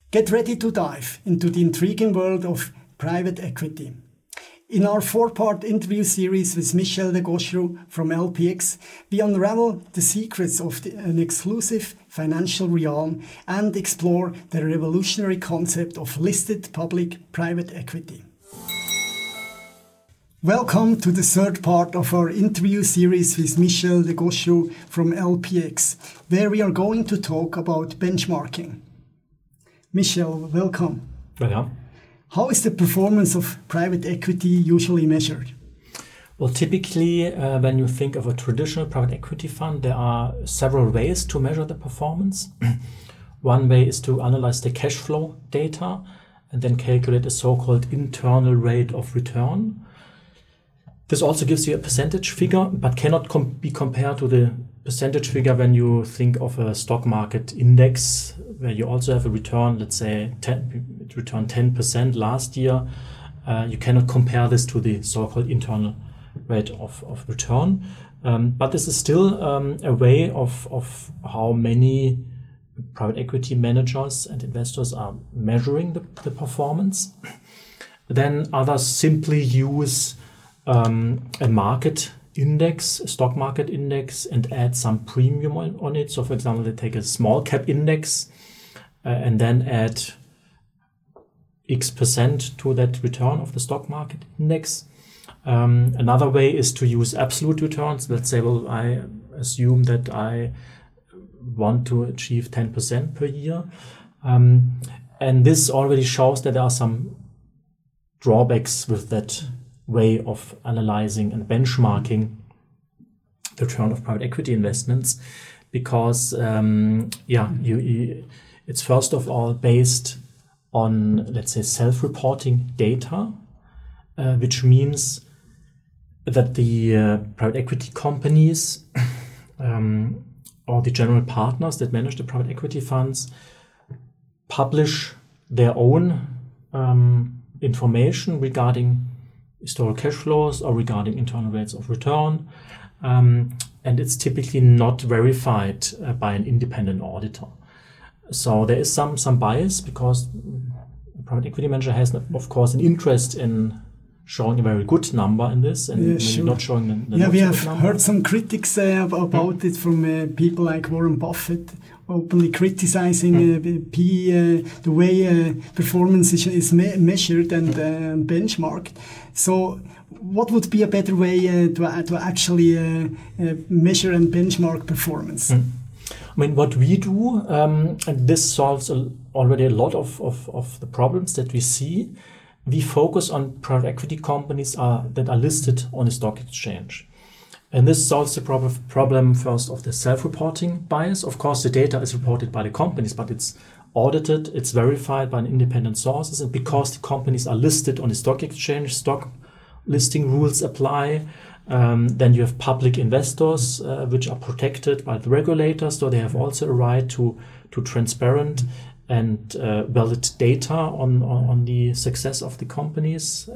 Get ready to dive into the intriguing world of private equity. In our 4-part interview series with Michel de Gaucheroux from LPX, we unravel the secrets of an exclusive financial realm and explore the revolutionary concept of listed public-private equity. Welcome to the 3rd part of our interview series with Michel de Gaucheroux from LPX, where we are going to talk about benchmarking. Michel, welcome. Welcome. How is the performance of private equity usually measured? Well, typically, when you think of a traditional private equity fund, there are several ways to measure the performance. One way is to analyze the cash flow data and then calculate a so-called internal rate of return. This also gives you a percentage figure, but cannot be compared to the percentage figure when you think of a stock market index, where you also have a return, let's say it returned 10% last year. You cannot compare this to the so-called internal rate of return. But this is still a way of how many private equity managers and investors are measuring the performance. Then others simply use a market index, a stock market index, and add some premium on it. So, for example, they take a small cap index and then add X% to that return of the stock market index. Another way is to use absolute returns. Let's say, well, I assume that I want to achieve 10% per year. And this already shows that there are some drawbacks with that way of analyzing and benchmarking the return of private equity investments, because it's first of all based on, let's say, self-reporting data, which means that the private equity companies or the general partners that manage the private equity funds publish their own information regarding historical cash flows or regarding internal rates of return, and it's typically not verified by an independent auditor. So there is some bias, because a private equity manager has, of course, an interest in showing a very good number in this, and maybe not showing the we have number. Heard some critics about it from people like Warren Buffett, openly criticizing PE, the way performance is measured and benchmarked. So what would be a better way to actually measure and benchmark performance? I mean, what we do, and this solves already a lot of the problems that we see, we focus on private equity companies that are listed on a stock exchange. And this solves the problem first of the self-reporting bias. Of course, the data is reported by the companies, but it's audited, it's verified by independent sources. And because the companies are listed on the stock exchange, stock listing rules apply. Then you have public investors, which are protected by the regulators. So they have also a right to transparent and valid data on the success of the companies.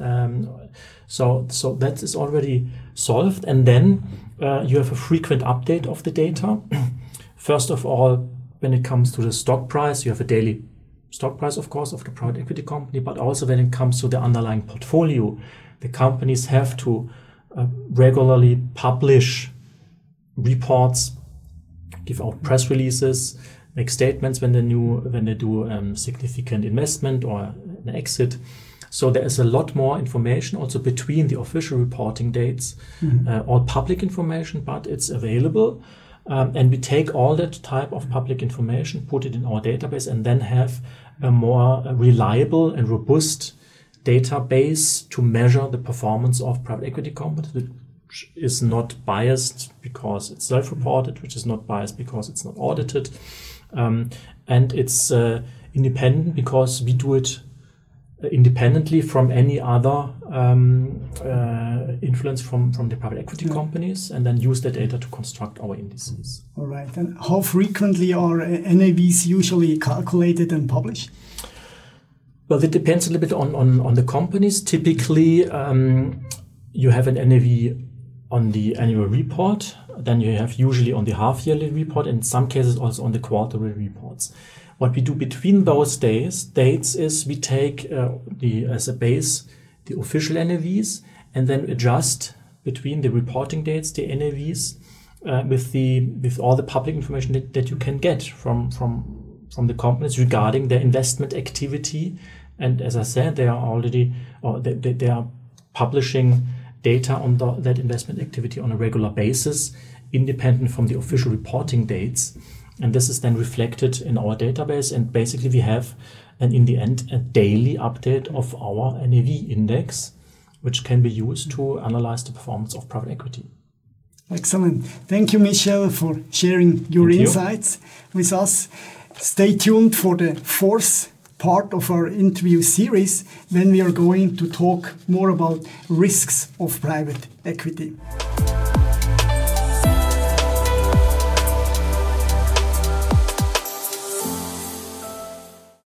So that is already solved. And then you have a frequent update of the data. First of all, when it comes to the stock price, you have a daily stock price, of course, of the private equity company, but also when it comes to the underlying portfolio, the companies have to regularly publish reports, give out press releases, make statements when they do significant investment or an exit. So there is a lot more information also between the official reporting dates, all public information, but it's available. And we take all that type of public information, put it in our database, and then have a more reliable and robust database to measure the performance of private equity companies, which is not biased because it's self-reported, which is not biased because it's not audited. And it's independent because we do it independently from any other influence from the private equity companies, and then use the data to construct our indices. All right. And how frequently are NAVs usually calculated and published? Well, it depends a little bit on the companies. Typically, you have an NAV on the annual report. Then you have usually on the half-yearly report, and in some cases also on the quarterly reports. What we do between those dates is we take as a base the official NAVs and then adjust between the reporting dates, the NAVs, with all the public information that you can get from the companies regarding their investment activity. And as I said, they are they are publishing data on that investment activity on a regular basis, independent from the official reporting dates. And this is then reflected in our database. And basically we have, and in the end, a daily update of our NAV index, which can be used to analyze the performance of private equity. Excellent. Thank you, Michel, for sharing your insights with us. Stay tuned for the fourth part of our interview series when we are going to talk more about risks of private equity.